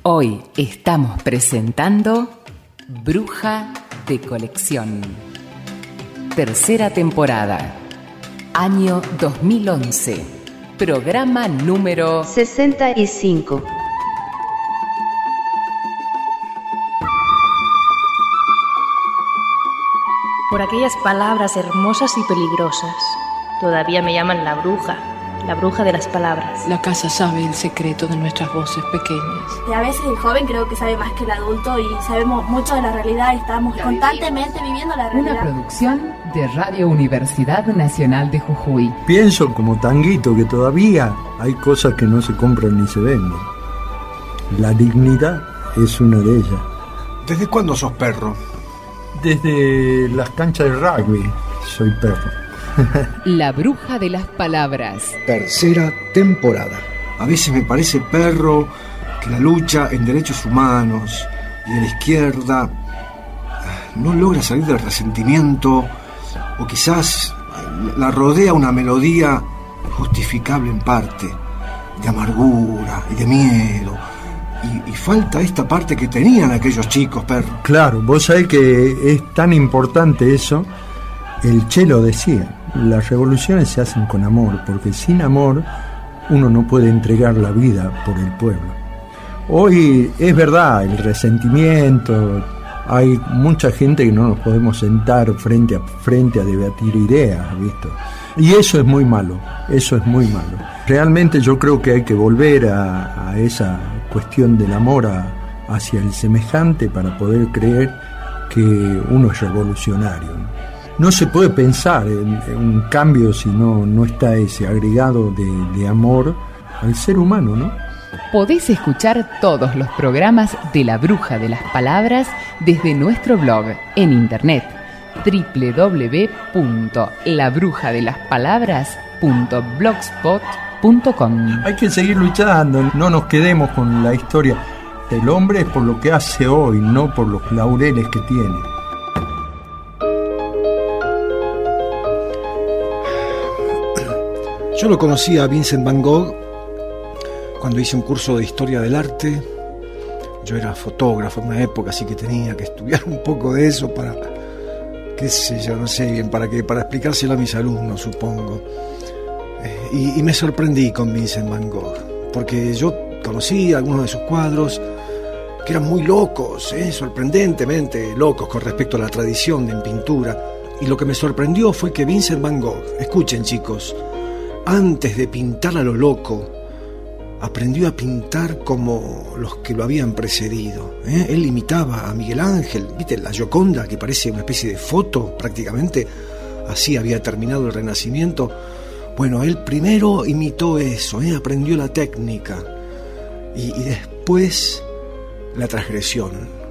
Hoy estamos presentando Bruja de Colección. Tercera temporada, año 2011, programa número 65. Por aquellas palabras hermosas y peligrosas, todavía me llaman la bruja de las palabras. La casa sabe el secreto de nuestras voces pequeñas. Y a veces el joven creo que sabe más que el adulto y sabemos mucho de la realidad y estamos constantemente viviendo la realidad. Una producción de Radio Universidad Nacional de Jujuy. Pienso como Tanguito que todavía hay cosas que no se compran ni se venden. La dignidad es una de ellas. ¿Desde cuándo sos perro? Desde las canchas de rugby soy perro. La bruja de las palabras. Tercera temporada. A veces me parece, perro, que la lucha en derechos humanos y de la izquierda no logra salir del resentimiento, o quizás la rodea una melodía justificable en parte, de amargura y de miedo. Y falta esta parte que tenían aquellos chicos, perro. Claro, vos sabés que es tan importante eso. El Che lo decía, las revoluciones se hacen con amor, porque sin amor uno no puede entregar la vida por el pueblo. Hoy es verdad, el resentimiento, hay mucha gente que no nos podemos sentar frente a debatir ideas, ¿visto? Y eso es muy malo, Realmente yo creo que hay que volver a esa cuestión del amor hacia el semejante para poder creer que uno es revolucionario, ¿no? No se puede pensar en un cambio si no está ese agregado de amor al ser humano, ¿no? Podés escuchar todos los programas de La Bruja de las Palabras desde nuestro blog en internet www.labrujadelaspalabras.blogspot.com. Hay que seguir luchando, no nos quedemos con la historia. El hombre es por lo que hace hoy, no por los laureles que tiene. Yo lo conocí a Vincent van Gogh cuando hice un curso de historia del arte. Yo era fotógrafo en una época, así que tenía que estudiar un poco de eso para, qué sé yo, no sé bien, para explicárselo a mis alumnos, supongo. Y me sorprendí con Vincent van Gogh, porque yo conocí algunos de sus cuadros que eran muy locos, sorprendentemente locos con respecto a la tradición en pintura. Y lo que me sorprendió fue que Vincent van Gogh, escuchen chicos, antes de pintar a lo loco, aprendió a pintar como los que lo habían precedido. Él imitaba a Miguel Ángel, ¿viste? La Gioconda, que parece una especie de foto prácticamente, así había terminado el Renacimiento. Bueno, él primero imitó eso, aprendió la técnica y después la transgresión.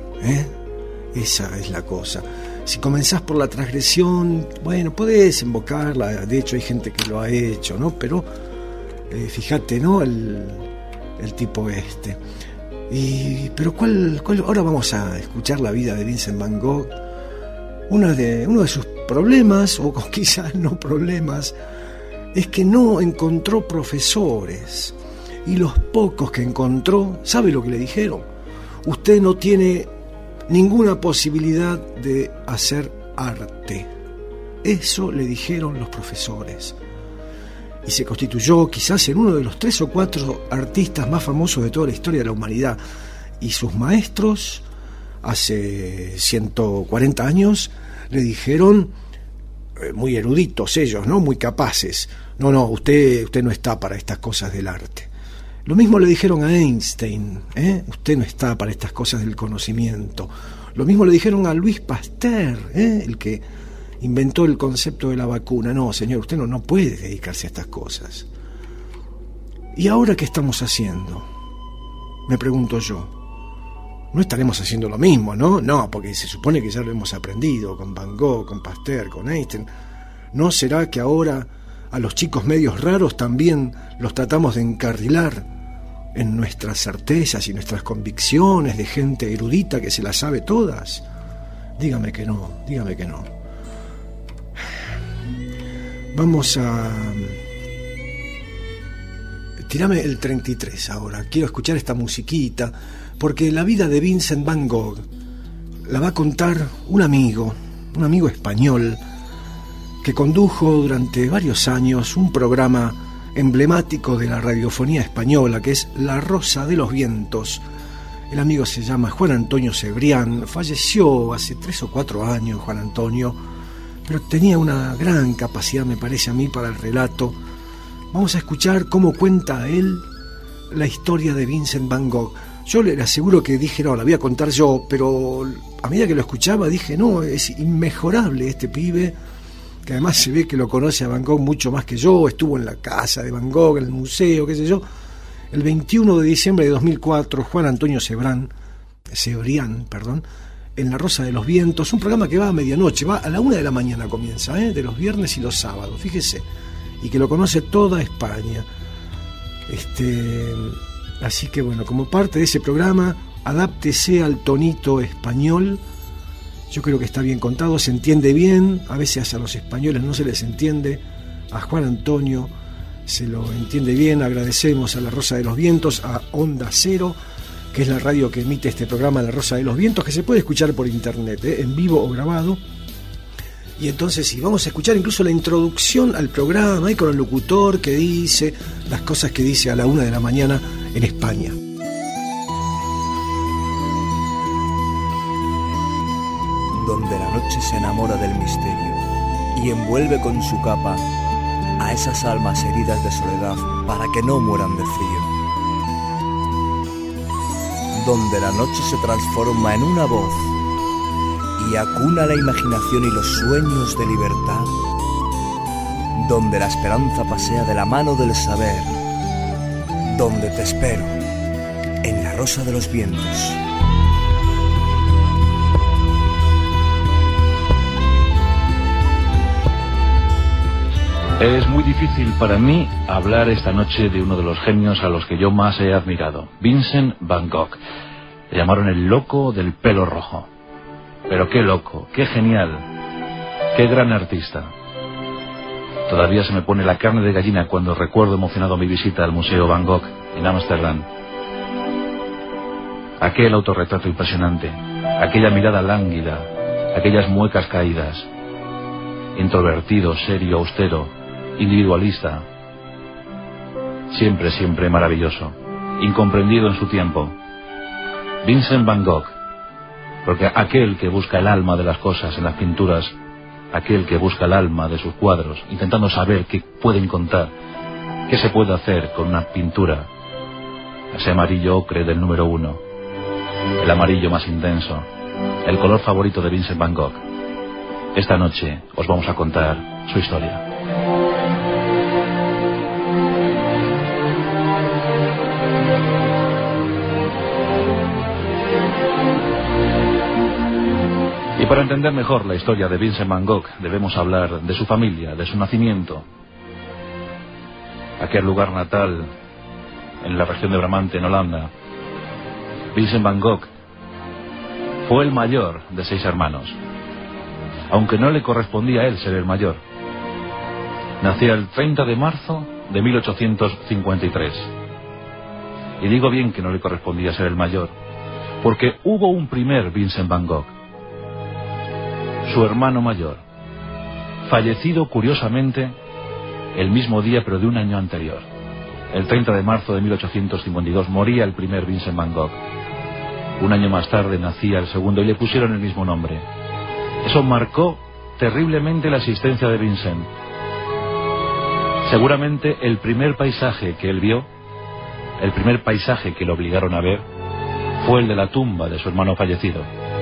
Esa es la cosa. Si comenzás por la transgresión, bueno, podés invocarla, de hecho hay gente que lo ha hecho, ¿no? Pero fíjate, ¿no? El tipo este. Pero ¿cuál? Ahora vamos a escuchar la vida de Vincent van Gogh. Uno de sus problemas, o quizás no problemas, es que no encontró profesores. Y los pocos que encontró, ¿sabe lo que le dijeron? Usted no tiene ninguna posibilidad de hacer arte. Eso le dijeron los profesores. Y se constituyó quizás en uno de los 3 o 4 artistas más famosos de toda la historia de la humanidad. Y sus maestros, hace 140 años, le dijeron, muy eruditos ellos, ¿no? Muy capaces, no, usted no está para estas cosas del arte. Lo mismo le dijeron a Einstein, usted no está para estas cosas del conocimiento. Lo mismo le dijeron a Louis Pasteur, el que inventó el concepto de la vacuna. No, señor, usted no puede dedicarse a estas cosas. ¿Y ahora qué estamos haciendo? Me pregunto yo. No estaremos haciendo lo mismo, ¿no? No, porque se supone que ya lo hemos aprendido con Van Gogh, con Pasteur, con Einstein. ¿No será que ahora a los chicos medios raros también los tratamos de encarrilar en nuestras certezas y nuestras convicciones de gente erudita que se las sabe todas? Dígame que no. Vamos a Tírame el 33 ahora. Quiero escuchar esta musiquita, porque la vida de Vincent Van Gogh la va a contar un amigo español que condujo durante varios años un programa emblemático de la radiofonía española, que es La Rosa de los Vientos. El amigo se llama Juan Antonio Cebrián, falleció hace 3 o 4 años Juan Antonio, pero tenía una gran capacidad, me parece a mí, para el relato. Vamos a escuchar cómo cuenta él la historia de Vincent Van Gogh. Yo le aseguro que dije, no, la voy a contar yo, pero a medida que lo escuchaba dije, no, es inmejorable este pibe, que además se ve que lo conoce a Van Gogh mucho más que yo, estuvo en la casa de Van Gogh, en el museo, qué sé yo. El 21 de diciembre de 2004, Juan Antonio Cebrián, en La Rosa de los Vientos, un programa que va a medianoche, va a la 1 de la mañana comienza, de los viernes y los sábados, fíjese, y que lo conoce toda España. Así que bueno, como parte de ese programa, adáptese al tonito español. Yo creo que está bien contado, se entiende bien, a veces a los españoles no se les entiende, a Juan Antonio se lo entiende bien. Agradecemos a La Rosa de los Vientos, a Onda Cero, que es la radio que emite este programa La Rosa de los Vientos, que se puede escuchar por internet, en vivo o grabado. Y entonces sí, vamos a escuchar incluso la introducción al programa, con el locutor que dice las cosas que dice a la 1 de la mañana en España. Donde la noche se enamora del misterio y envuelve con su capa a esas almas heridas de soledad para que no mueran de frío. Donde la noche se transforma en una voz y acuna la imaginación y los sueños de libertad. Donde la esperanza pasea de la mano del saber. Donde te espero, en La Rosa de los Vientos. Es muy difícil para mí hablar esta noche de uno de los genios a los que yo más he admirado, Vincent Van Gogh. Le llamaron el loco del pelo rojo. Pero qué loco, qué genial, qué gran artista. Todavía se me pone la carne de gallina cuando recuerdo emocionado mi visita al Museo Van Gogh en Ámsterdam. Aquel autorretrato impresionante, aquella mirada lánguida, aquellas muecas caídas. Introvertido, serio, austero, individualista. Siempre, siempre maravilloso. Incomprendido en su tiempo. Vincent Van Gogh. Porque aquel que busca el alma de las cosas en las pinturas, aquel que busca el alma de sus cuadros, intentando saber qué pueden contar, qué se puede hacer con una pintura, ese amarillo ocre del número 1, el amarillo más intenso, el color favorito de Vincent Van Gogh. Esta noche os vamos a contar su historia. Y para entender mejor la historia de Vincent Van Gogh debemos hablar de su familia, de su nacimiento. Aquel lugar natal en la región de Bramante, en Holanda. Vincent Van Gogh fue el mayor de 6 hermanos, aunque no le correspondía a él ser el mayor. Nació el 30 de marzo de 1853. Y digo bien que no le correspondía ser el mayor, porque hubo un primer Vincent Van Gogh, su hermano mayor, fallecido curiosamente el mismo día pero de un año anterior. El 30 de marzo de 1852 moría el primer Vincent Van Gogh. Un año más tarde nacía el segundo y le pusieron el mismo nombre. Eso marcó terriblemente la existencia de Vincent. Seguramente el primer paisaje que él vio, el primer paisaje que lo obligaron a ver, fue el de la tumba de su hermano fallecido.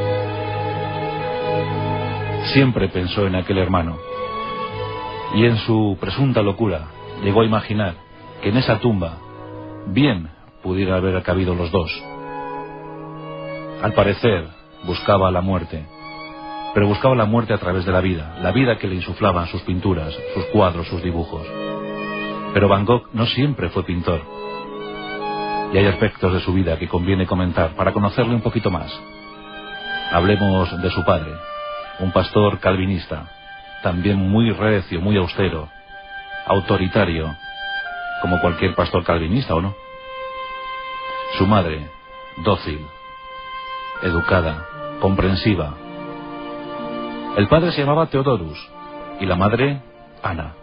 Siempre pensó en aquel hermano y en su presunta locura llegó a imaginar que en esa tumba bien pudiera haber cabido los dos. Al parecer buscaba la muerte, pero buscaba la muerte a través de la vida que le insuflaban sus pinturas, sus cuadros, sus dibujos. Pero Van Gogh no siempre fue pintor, y hay aspectos de su vida que conviene comentar para conocerle un poquito más. Hablemos de su padre, un pastor calvinista, también muy recio, muy austero, autoritario, como cualquier pastor calvinista, ¿o no? Su madre, dócil, educada, comprensiva. El padre se llamaba Theodorus y la madre, Ana.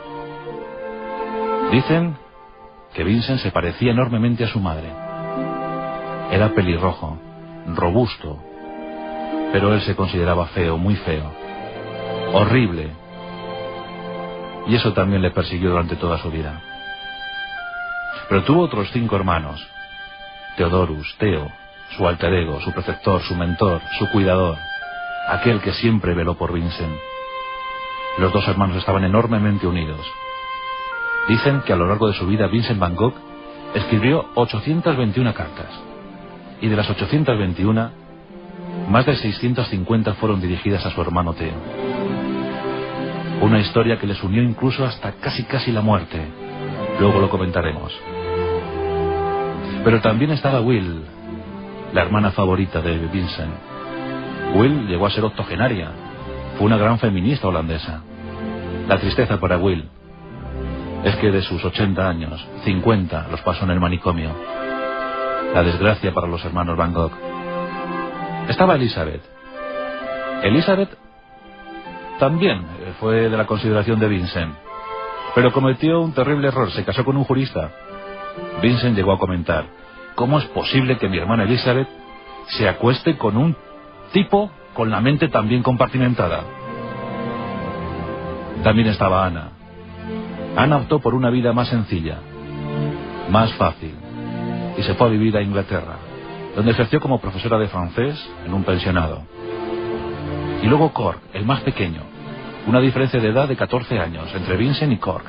Dicen que Vincent se parecía enormemente a su madre. Era pelirrojo, robusto, pero él se consideraba feo, muy feo, horrible. Y eso también le persiguió durante toda su vida. Pero tuvo otros 5 hermanos. Theodorus, Theo, su alter ego, su protector, su mentor, su cuidador, aquel que siempre veló por Vincent. Los 2 hermanos estaban enormemente unidos. Dicen que a lo largo de su vida Vincent van Gogh escribió 821 cartas. Y de las 821, más de 650 fueron dirigidas a su hermano Theo. Una historia que les unió incluso hasta casi la muerte. Luego lo comentaremos. Pero también estaba Will, la hermana favorita de Vincent. Will llegó a ser octogenaria. Fue una gran feminista holandesa. La tristeza para Will es que de sus 80 años, 50 los pasó en el manicomio. La desgracia para los hermanos Van Gogh. Estaba Elizabeth. Elizabeth también fue de la consideración de Vincent, pero cometió un terrible error, se casó con un jurista. Vincent llegó a comentar: ¿cómo es posible que mi hermana Elizabeth se acueste con un tipo con la mente tan bien compartimentada? También estaba Ana. Ana optó por una vida más sencilla, más fácil, y se fue a vivir a Inglaterra, donde ejerció como profesora de francés en un pensionado. Y luego Cork, el más pequeño, una diferencia de edad de 14 años entre Vincent y Cork.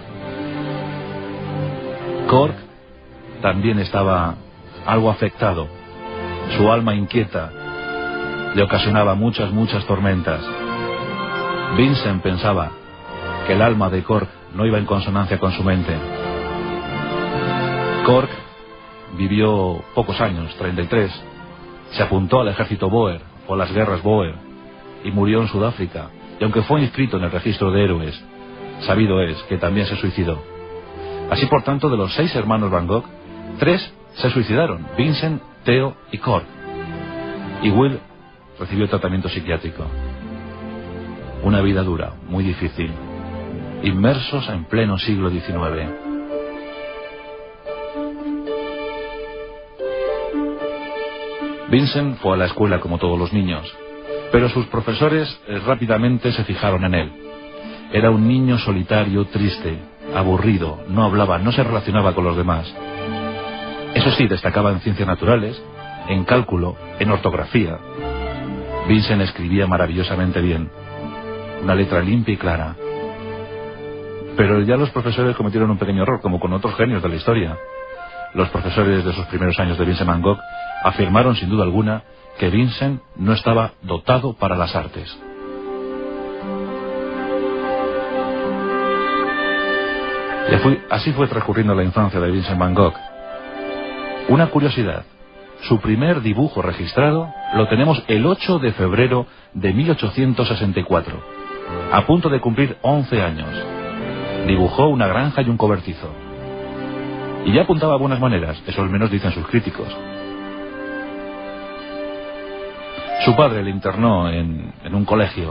Cork también estaba algo afectado. Su alma inquieta le ocasionaba muchas tormentas. Vincent pensaba que el alma de Cork no iba en consonancia con su mente. Cork vivió pocos años, 33. Se apuntó al ejército Boer, o a las guerras Boer, y murió en Sudáfrica. Y aunque fue inscrito en el registro de héroes, sabido es que también se suicidó. Así, por tanto, de los 6 hermanos Van Gogh, 3 se suicidaron: Vincent, Theo y Cork. Y Will recibió tratamiento psiquiátrico. Una vida dura, muy difícil, inmersos en pleno siglo XIX. Vincent fue a la escuela como todos los niños, pero sus profesores rápidamente se fijaron en él. Era un niño solitario, triste, aburrido, no hablaba, no se relacionaba con los demás. Eso sí, destacaba en ciencias naturales, en cálculo, en ortografía. Vincent escribía maravillosamente bien, una letra limpia y clara. Pero ya los profesores cometieron un pequeño error, como con otros genios de la historia. Los profesores de sus primeros años de Vincent van Gogh afirmaron sin duda alguna que Vincent no estaba dotado para las artes. Y así fue transcurriendo la infancia de Vincent van Gogh. Una curiosidad: su primer dibujo registrado lo tenemos el 8 de febrero de 1864, a punto de cumplir 11 años. Dibujó una granja y un cobertizo. Y ya apuntaba a buenas maneras, eso al menos dicen sus críticos. Su padre le internó en un colegio,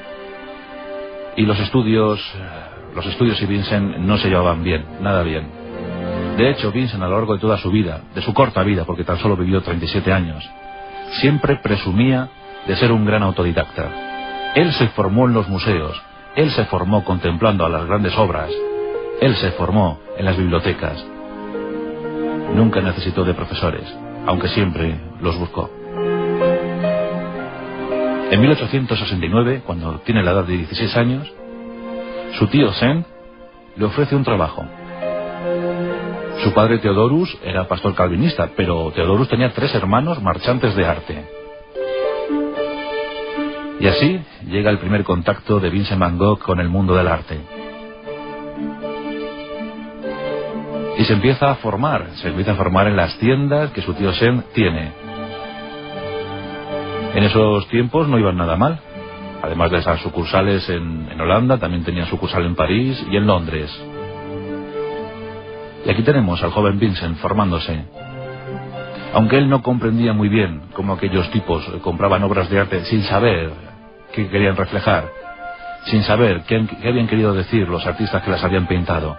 y los estudios y Vincent no se llevaban bien, nada bien. De hecho, Vincent, a lo largo de toda su vida, de su corta vida, porque tan solo vivió 37 años, siempre presumía de ser un gran autodidacta. Él se formó en los museos, él se formó contemplando a las grandes obras, él se formó en las bibliotecas. Nunca necesitó de profesores, aunque siempre los buscó. En 1869, cuando tiene la edad de 16 años, su tío Sen le ofrece un trabajo. Su padre Theodorus era pastor calvinista, pero Theodorus tenía 3 hermanos marchantes de arte. Y así llega el primer contacto de Vincent van Gogh con el mundo del arte. Y se empieza a formar en las tiendas que su tío Sen tiene. En esos tiempos no iban nada mal. Además de esas sucursales en Holanda, también tenía sucursal en París y en Londres. Y aquí tenemos al joven Vincent formándose. Aunque él no comprendía muy bien cómo aquellos tipos compraban obras de arte sin saber qué querían reflejar, sin saber qué habían querido decir los artistas que las habían pintado.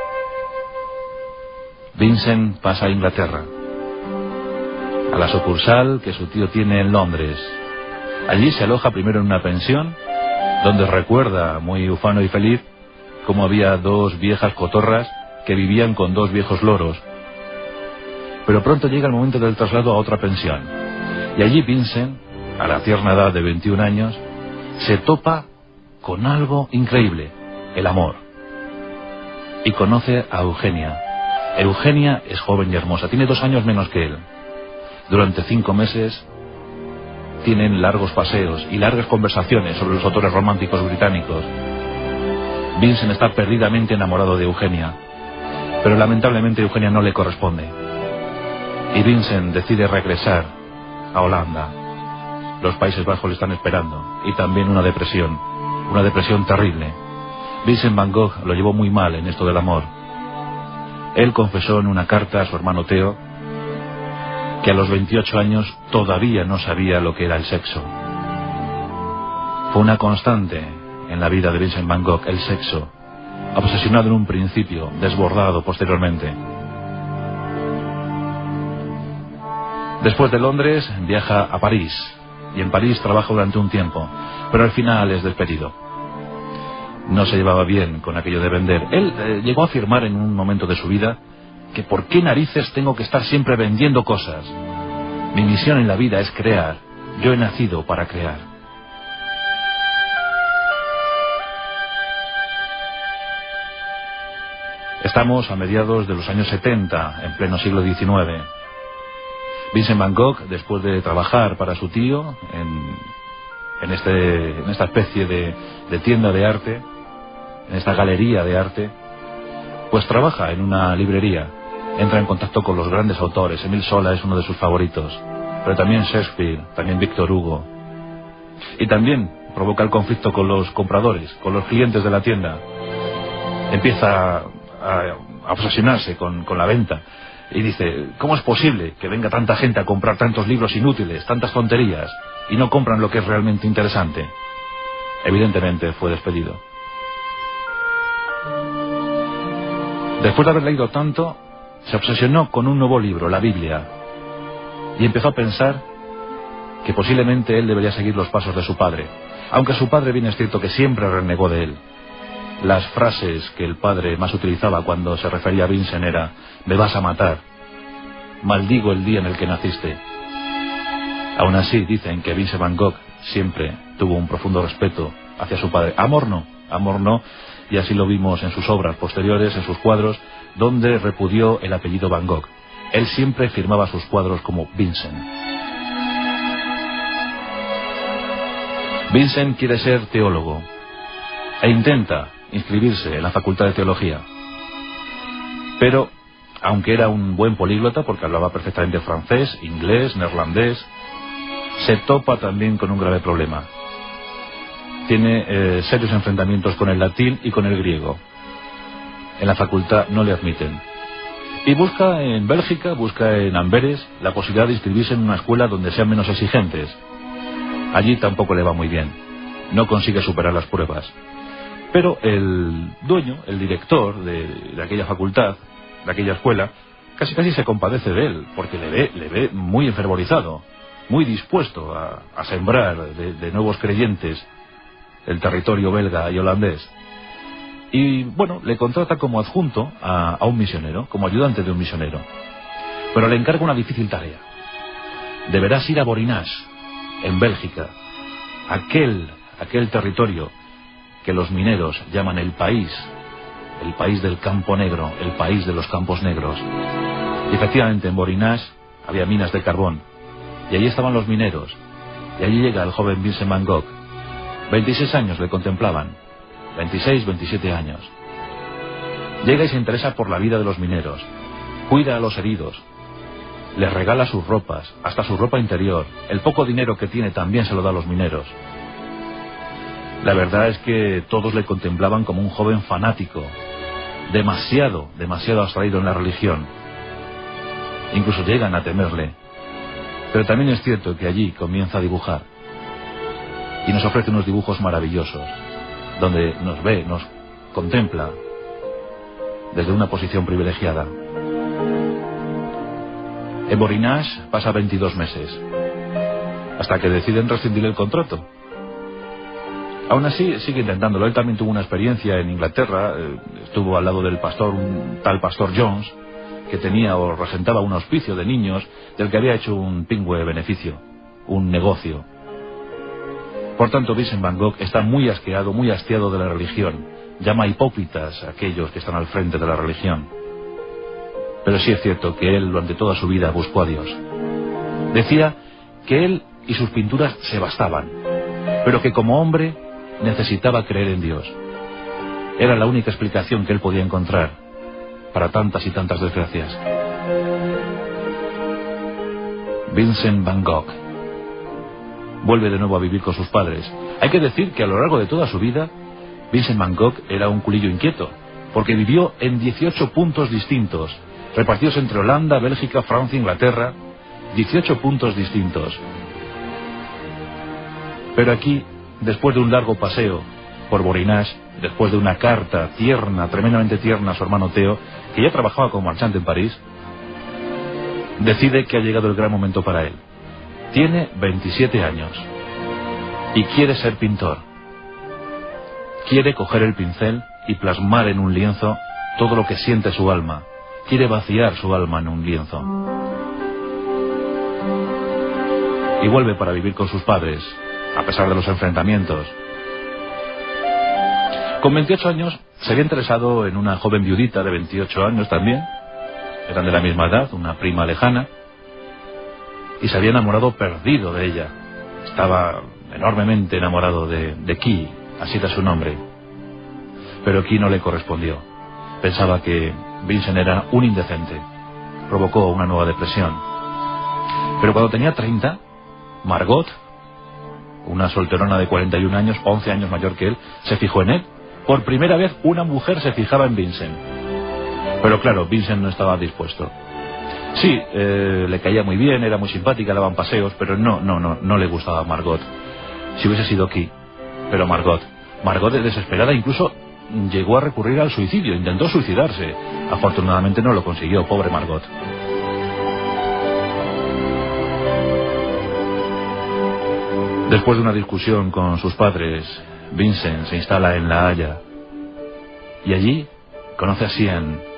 Vincent pasa a Inglaterra, a la sucursal que su tío tiene en Londres. Allí se aloja primero en una pensión, donde recuerda, muy ufano y feliz, cómo había dos viejas cotorras que vivían con dos viejos loros. Pero pronto llega el momento del traslado a otra pensión. Y allí Vincent, a la tierna edad de 21 años, se topa con algo increíble, el amor. Y conoce a Eugenia. Eugenia es joven y hermosa, tiene 2 años menos que él. Durante 5 meses tienen largos paseos y largas conversaciones sobre los autores románticos británicos. Vincent está perdidamente enamorado de Eugenia, pero lamentablemente Eugenia no le corresponde. Y Vincent decide regresar a Holanda. Los Países Bajos le están esperando, y también una depresión terrible. Vincent van Gogh lo llevó muy mal en esto del amor. Él confesó en una carta a su hermano Theo que a los 28 años todavía no sabía lo que era el sexo. Fue una constante en la vida de Vincent van Gogh, el sexo, obsesionado en un principio, desbordado posteriormente. Después de Londres viaja a París, y en París trabaja durante un tiempo, pero al final es despedido. No se llevaba bien con aquello de vender. Él llegó a afirmar en un momento de su vida que ¿por qué narices tengo que estar siempre vendiendo cosas? Mi misión en la vida es crear. Yo he nacido para crear. Estamos a mediados de los años 70, en pleno siglo XIX. Vincent van Gogh, después de trabajar para su tío en esta especie de tienda de arte, en esta galería de arte, pues trabaja en una librería, entra en contacto con los grandes autores. Émile Zola es uno de sus favoritos, pero también Shakespeare, también Víctor Hugo, y también provoca el conflicto con los compradores, con los clientes de la tienda. Empieza a obsesionarse con la venta y dice, ¿cómo es posible que venga tanta gente a comprar tantos libros inútiles, tantas tonterías, y no compran lo que es realmente interesante? Evidentemente fue despedido. Después de haber leído tanto, se obsesionó con un nuevo libro, la Biblia, y empezó a pensar que posiblemente él debería seguir los pasos de su padre, aunque su padre, bien es cierto, que siempre renegó de él. Las frases que el padre más utilizaba cuando se refería a Vincent era: me vas a matar, maldigo el día en el que naciste. Aún así dicen que Vincent van Gogh siempre tuvo un profundo respeto hacia su padre. Amor no, y así lo vimos en sus obras posteriores, en sus cuadros, donde repudió el apellido Van Gogh. Él siempre firmaba sus cuadros como Vincent. Vincent quiere ser teólogo e intenta inscribirse en la Facultad de Teología. Pero, aunque era un buen políglota, porque hablaba perfectamente francés, inglés, neerlandés, se topa también con un grave problema. Tiene serios enfrentamientos con el latín y con el griego. En la facultad no le admiten. Y busca en Bélgica, busca en Amberes, la posibilidad de inscribirse en una escuela donde sean menos exigentes. Allí tampoco le va muy bien. No consigue superar las pruebas. Pero el dueño, el director de aquella facultad, de aquella escuela, casi se compadece de él, porque le ve muy enfervorizado, muy dispuesto a sembrar de nuevos creyentes el territorio belga y holandés. Y bueno, le contrata como adjunto a un misionero, como ayudante de un misionero. Pero le encarga una difícil tarea. Deberás ir a Borinage, en Bélgica, aquel territorio que los mineros llaman el país del campo negro, el país de los campos negros. Y efectivamente en Borinage había minas de carbón, y allí estaban los mineros, y allí llega el joven Vincent van Gogh. 26 años le contemplaban, 26, 27 años. Llega y se interesa por la vida de los mineros, cuida a los heridos, les regala sus ropas, hasta su ropa interior. El poco dinero que tiene también se lo da a los mineros. La verdad es que todos le contemplaban como un joven fanático, demasiado abstraído en la religión. Incluso llegan a temerle. Pero también es cierto que allí comienza a dibujar. Y nos ofrece unos dibujos maravillosos, donde nos ve, nos contempla desde una posición privilegiada. En Vorinage pasa 22 meses, hasta que deciden rescindir el contrato. Aún así sigue intentándolo. Él también tuvo una experiencia en Inglaterra, estuvo al lado del pastor, un tal pastor Jones, que tenía o regentaba un hospicio de niños del que había hecho un pingüe beneficio, un negocio. Por tanto, Vincent van Gogh está muy asqueado, muy hastiado de la religión. Llama hipócritas a aquellos que están al frente de la religión. Pero sí es cierto que él durante toda su vida buscó a Dios. Decía que él y sus pinturas se bastaban, pero que como hombre necesitaba creer en Dios. Era la única explicación que él podía encontrar para tantas y tantas desgracias. Vincent van Gogh vuelve de nuevo a vivir con sus padres. Hay que decir que a lo largo de toda su vida, Vincent van Gogh era un culillo inquieto, porque vivió en 18 puntos distintos, repartidos entre Holanda, Bélgica, Francia, Inglaterra. 18 puntos distintos. Pero aquí, después de un largo paseo por Vorinage, después de una carta tierna, tremendamente tierna a su hermano Theo, que ya trabajaba como marchante en París, decide que ha llegado el gran momento para él. Tiene 27 años y quiere ser pintor. Quiere coger el pincel y plasmar en un lienzo todo lo que siente su alma. Quiere vaciar su alma en un lienzo. Y vuelve para vivir con sus padres, a pesar de los enfrentamientos. Con 28 años se había interesado en una joven viudita de 28 años también. Eran de la misma edad, una prima lejana. Y se había enamorado perdido de ella. Estaba enormemente enamorado de Key, así era su nombre. Pero Key no le correspondió. Pensaba que Vincent era un indecente. Provocó una nueva depresión. Pero cuando tenía 30, Margot, una solterona de 41 años, 11 años mayor que él, se fijó en él. Por primera vez una mujer se fijaba en Vincent. Pero claro, Vincent no estaba dispuesto. Sí, le caía muy bien, era muy simpática, daban paseos, pero no le gustaba a Margot. Si hubiese sido Key. Pero Margot es desesperada, incluso llegó a recurrir al suicidio, intentó suicidarse. Afortunadamente no lo consiguió, pobre Margot. Después de una discusión con sus padres, Vincent se instala en La Haya y allí conoce a Sienne,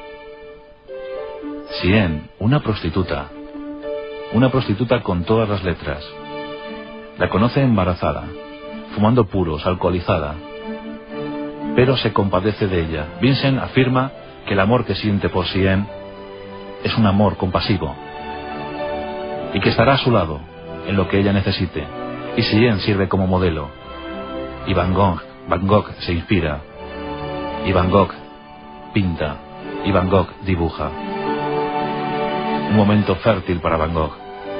una prostituta con todas las letras. La conoce embarazada, fumando puros, alcoholizada, pero se compadece de ella. Vincent afirma que el amor que siente por Sienne es un amor compasivo y que estará a su lado en lo que ella necesite. Y Sienne sirve como modelo. Y Van Gogh se inspira. Y Van Gogh pinta. Y Van Gogh dibuja. Un momento fértil para Van Gogh.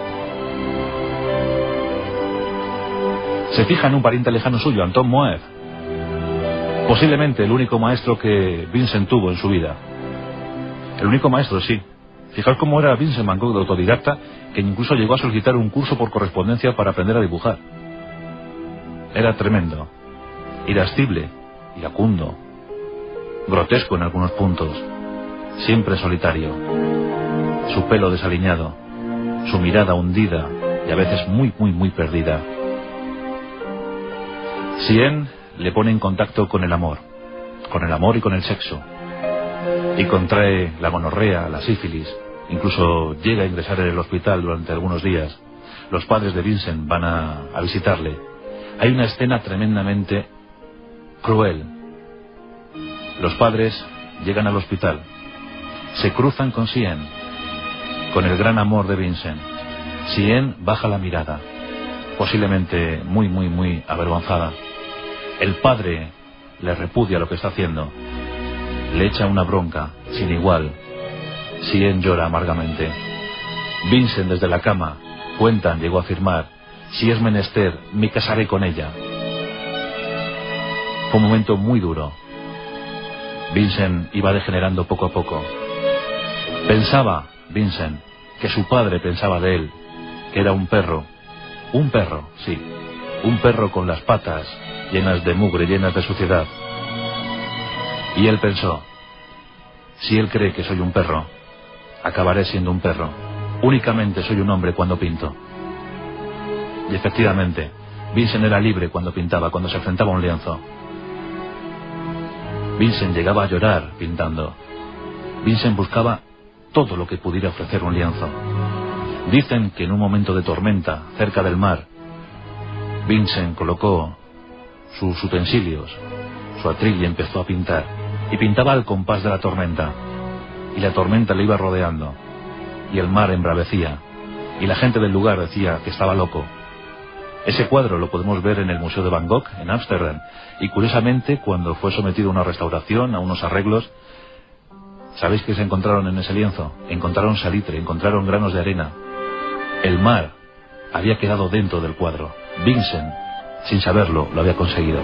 Se fija en un pariente lejano suyo, Anton Moev. Posiblemente el único maestro que Vincent tuvo en su vida. El único maestro, sí. Fijaos cómo era Vincent van Gogh de autodidacta, que incluso llegó a solicitar un curso por correspondencia para aprender a dibujar. Era tremendo, irascible, iracundo, grotesco en algunos puntos, siempre solitario, su pelo desaliñado, su mirada hundida y a veces muy perdida. Sienne le pone en contacto con el amor y con el sexo, y contrae la gonorrea, la sífilis. Incluso llega a ingresar en el hospital durante algunos días. Los padres de Vincent van a visitarle. Hay una escena tremendamente cruel. Los padres llegan al hospital, se cruzan con Sienne, con el gran amor de Vincent. Sienne baja la mirada, posiblemente muy avergonzada. El padre le repudia lo que está haciendo, le echa una bronca sin igual. Sienne llora amargamente. Vincent desde la cama, cuentan, llegó a afirmar: si es menester, me casaré con ella. Fue un momento muy duro. Vincent iba degenerando poco a poco. Pensaba Vincent que su padre pensaba de él, que era un perro, sí, un perro con las patas llenas de mugre, llenas de suciedad. Y él pensó, si él cree que soy un perro, acabaré siendo un perro. Únicamente soy un hombre cuando pinto. Y efectivamente, Vincent era libre cuando pintaba, cuando se enfrentaba a un lienzo. Vincent llegaba a llorar pintando. Vincent buscaba todo lo que pudiera ofrecer un lienzo. Dicen que en un momento de tormenta, cerca del mar, Vincent colocó sus utensilios, su atril, y empezó a pintar. Y pintaba al compás de la tormenta. Y la tormenta le iba rodeando. Y el mar embravecía. Y la gente del lugar decía que estaba loco. Ese cuadro lo podemos ver en el Museo de Van Gogh, en Ámsterdam. Y curiosamente, cuando fue sometido a una restauración, a unos arreglos, ¿sabéis qué se encontraron en ese lienzo? Encontraron salitre, encontraron granos de arena. El mar había quedado dentro del cuadro. Vincent, sin saberlo, lo había conseguido.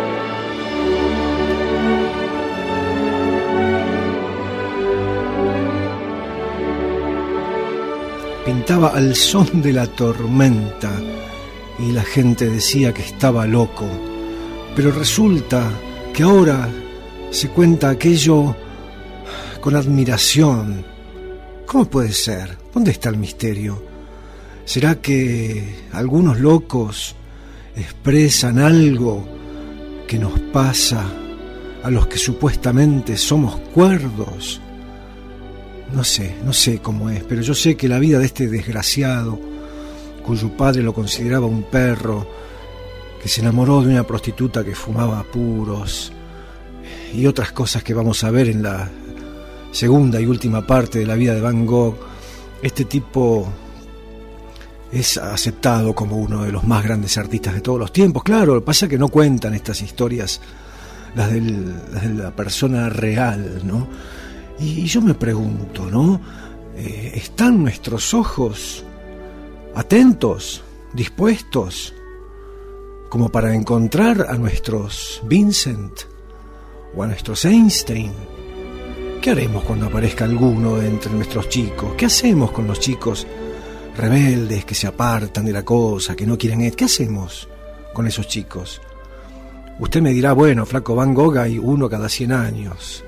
Pintaba al son de la tormenta y la gente decía que estaba loco. Pero resulta que ahora se cuenta aquello con admiración. ¿Cómo puede ser? ¿Dónde está el misterio? ¿Será que algunos locos expresan algo que nos pasa a los que supuestamente somos cuerdos? No sé cómo es, pero yo sé que la vida de este desgraciado, cuyo padre lo consideraba un perro, que se enamoró de una prostituta que fumaba puros, y otras cosas que vamos a ver en la segunda y última parte de la vida de Van Gogh, este tipo es aceptado como uno de los más grandes artistas de todos los tiempos. Claro, lo que pasa es que no cuentan estas historias, las de la persona real, ¿no? Y yo me pregunto, ¿no? ¿Están nuestros ojos atentos, dispuestos, como para encontrar a nuestros Vincent o a nuestros Einstein? ¿Qué haremos cuando aparezca alguno de entre nuestros chicos? ¿Qué hacemos con los chicos rebeldes que se apartan de la cosa, que no quieren? ¿Qué hacemos con esos chicos? Usted me dirá, bueno, flaco, Van Gogh hay uno cada 100 años.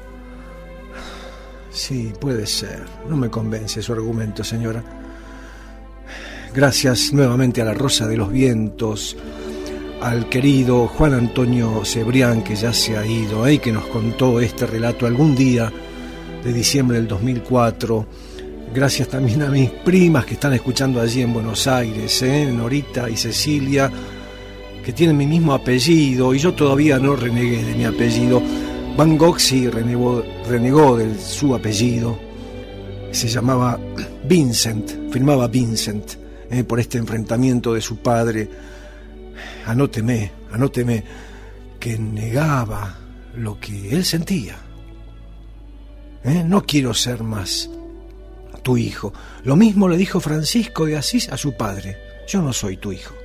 Sí, puede ser. No me convence su argumento, señora. Gracias nuevamente a la Rosa de los Vientos, al querido Juan Antonio Cebrián, que ya se ha ido, que nos contó este relato algún día de diciembre del 2004. Gracias también a mis primas que están escuchando allí en Buenos Aires, Norita y Cecilia, que tienen mi mismo apellido, y yo todavía no renegué de mi apellido. Van Gogh sí renegó de su apellido. Se llamaba Vincent, firmaba Vincent, por este enfrentamiento de su padre. Anóteme, que negaba lo que él sentía. No quiero ser más tu hijo. Lo mismo le dijo Francisco de Asís a su padre. Yo no soy tu hijo.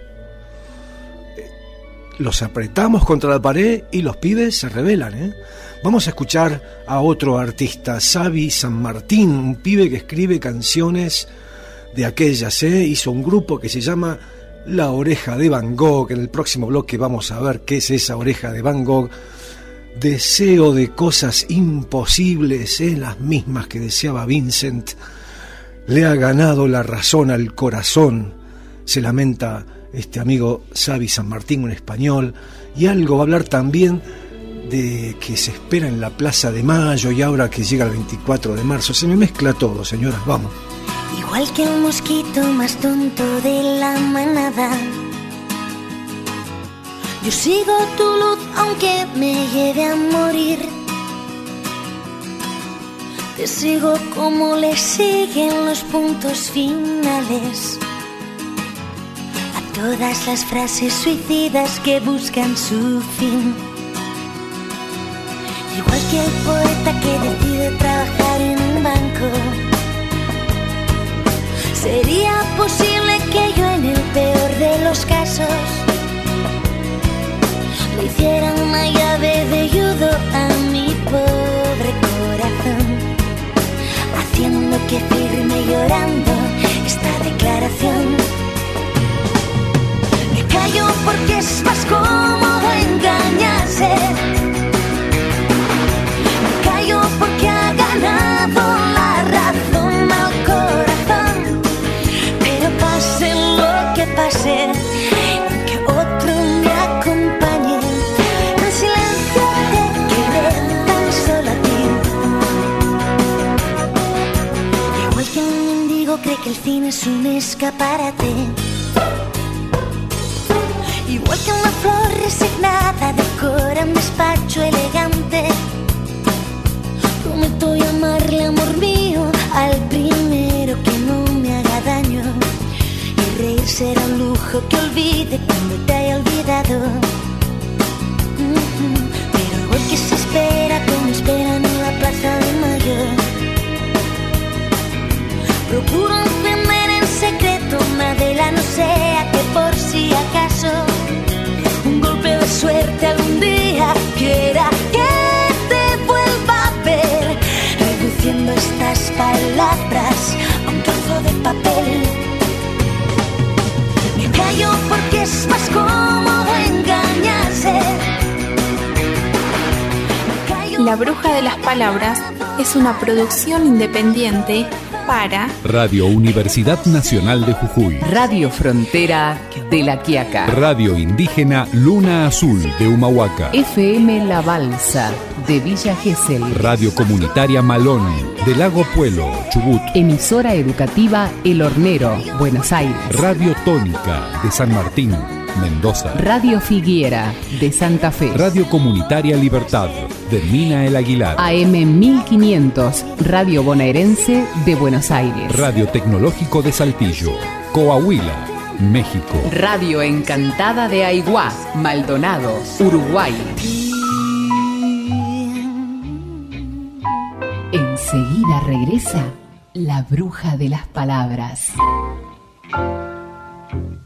Los apretamos contra la pared y los pibes se rebelan. Vamos a escuchar a otro artista, Xavi San Martín, un pibe que escribe canciones de aquellas. Hizo un grupo que se llama La Oreja de Van Gogh. En el próximo bloque vamos a ver qué es esa oreja de Van Gogh. Deseo de cosas imposibles, las mismas que deseaba Vincent. Le ha ganado la razón al corazón, se lamenta este amigo Xavi San Martín, un español. Y algo va a hablar también de que se espera en la Plaza de Mayo y ahora que llega el 24 de marzo. Se me mezcla todo, señoras, vamos. Igual que el mosquito más tonto de la manada, yo sigo tu luz aunque me lleve a morir. Te sigo como le siguen los puntos finales a todas las frases suicidas que buscan su fin. Igual que el poeta que decide trabajar en un banco, sería posible que yo en el peor de los casos le hiciera una llave de judo a mi poder. que firme llorando esta declaración. Me callo porque es más cómodo engañarse. Me callo porque ha ganado la razón al corazón. Pero pase lo que pase, que otro me acompañe. En silencio te quedé tan solo a ti. Igual que un mendigo cree que el cine es un escaparate. Igual que una flor resignada decora un despacho elegante. Prometo llamarle amor mío al primero que no me haga daño. Y reír será un lujo que olvide cuando te haya olvidado. Pero igual que se espera como esperan en la Plaza de Mayo. Procuro encender en secreto una vela, no sea que por si acaso un golpe de suerte algún día quiera que te vuelva a ver, reduciendo estas palabras a un trozo de papel. Me callo porque es más cómodo engañarse. La Bruja de las Palabras es una producción independiente para Radio Universidad Nacional de Jujuy, Radio Frontera de La Quiaca, Radio Indígena Luna Azul de Humahuaca, FM La Balsa de Villa Gesell, Radio Comunitaria Malón de Lago Puelo, Chubut, Emisora Educativa El Hornero, Buenos Aires, Radio Tónica de San Martín, Mendoza, Radio Figuera de Santa Fe, Radio Comunitaria Libertad de Mina El Aguilar, AM 1500, Radio Bonaerense de Buenos Aires, Radio Tecnológico de Saltillo, Coahuila, México, Radio Encantada de Aiguá, Maldonado, Uruguay. Enseguida regresa la Bruja de las Palabras.